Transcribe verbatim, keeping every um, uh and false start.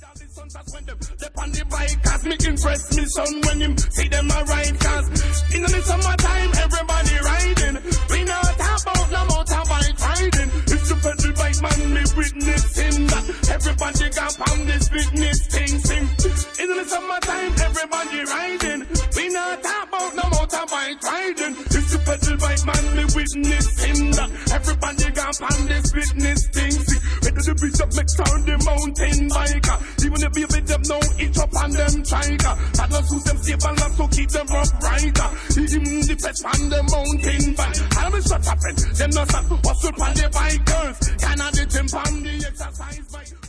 When them step on the bike, cause me impress me son when him see them a ride, cause in the summertime everybody riding. We not talk about no motorbike riding. It's the pedal bike man, me witness him that everybody got on this fitness thing sing. In the summertime everybody riding. We not talk about no motorbike riding. It's the pedal bike man, me witness him that everybody got on this fitness thing sing. Whether the bridge up next on the mountain biker, even if you with them now, each up on them triker. That not suit them stable enough to keep them upright. Him the best on the mountain bike. I'm a shut up and them not stop hustle on the bikers. Can I get them on the exercise bike?